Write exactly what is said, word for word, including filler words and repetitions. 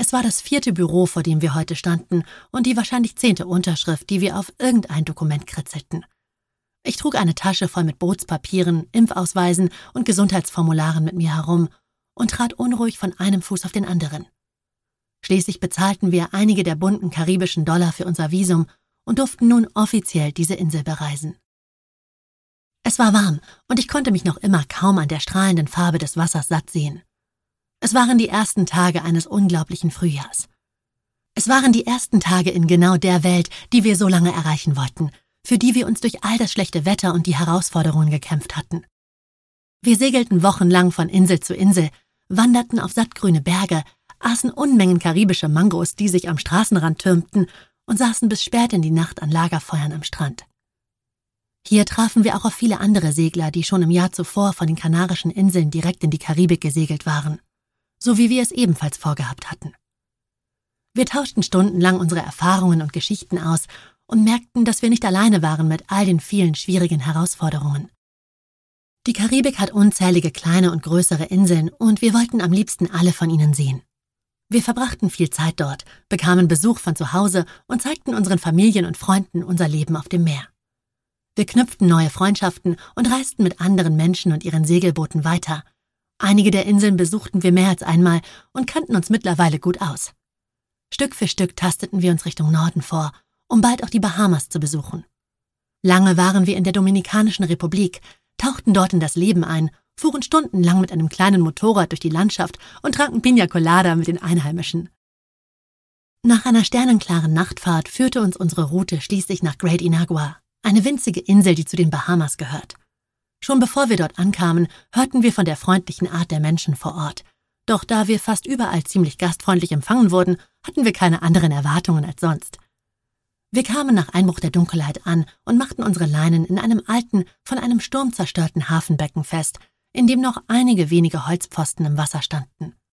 Es war das vierte Büro, vor dem wir heute standen, und die wahrscheinlich zehnte Unterschrift, die wir auf irgendein Dokument kritzelten. Ich trug eine Tasche voll mit Bootspapieren, Impfausweisen und Gesundheitsformularen mit mir herum und trat unruhig von einem Fuß auf den anderen. Schließlich bezahlten wir einige der bunten karibischen Dollar für unser Visum und durften nun offiziell diese Insel bereisen. Es war warm und ich konnte mich noch immer kaum an der strahlenden Farbe des Wassers satt sehen. Es waren die ersten Tage eines unglaublichen Frühjahrs. Es waren die ersten Tage in genau der Welt, die wir so lange erreichen wollten, für die wir uns durch all das schlechte Wetter und die Herausforderungen gekämpft hatten. Wir segelten wochenlang von Insel zu Insel, wanderten auf sattgrüne Berge, aßen Unmengen karibische Mangos, die sich am Straßenrand türmten, und saßen bis spät in die Nacht an Lagerfeuern am Strand. Hier trafen wir auch auf viele andere Segler, die schon im Jahr zuvor von den Kanarischen Inseln direkt in die Karibik gesegelt waren, so wie wir es ebenfalls vorgehabt hatten. Wir tauschten stundenlang unsere Erfahrungen und Geschichten aus und merkten, dass wir nicht alleine waren mit all den vielen schwierigen Herausforderungen. Die Karibik hat unzählige kleine und größere Inseln und wir wollten am liebsten alle von ihnen sehen. Wir verbrachten viel Zeit dort, bekamen Besuch von zu Hause und zeigten unseren Familien und Freunden unser Leben auf dem Meer. Wir knüpften neue Freundschaften und reisten mit anderen Menschen und ihren Segelbooten weiter. Einige der Inseln besuchten wir mehr als einmal und kannten uns mittlerweile gut aus. Stück für Stück tasteten wir uns Richtung Norden vor, um bald auch die Bahamas zu besuchen. Lange waren wir in der Dominikanischen Republik, tauchten dort in das Leben ein, fuhren stundenlang mit einem kleinen Motorrad durch die Landschaft und tranken Piña Colada mit den Einheimischen. Nach einer sternenklaren Nachtfahrt führte uns unsere Route schließlich nach Great Inagua, eine winzige Insel, die zu den Bahamas gehört. Schon bevor wir dort ankamen, hörten wir von der freundlichen Art der Menschen vor Ort. Doch da wir fast überall ziemlich gastfreundlich empfangen wurden, hatten wir keine anderen Erwartungen als sonst. Wir kamen nach Einbruch der Dunkelheit an und machten unsere Leinen in einem alten, von einem Sturm zerstörten Hafenbecken fest, in dem noch einige wenige Holzpfosten im Wasser standen.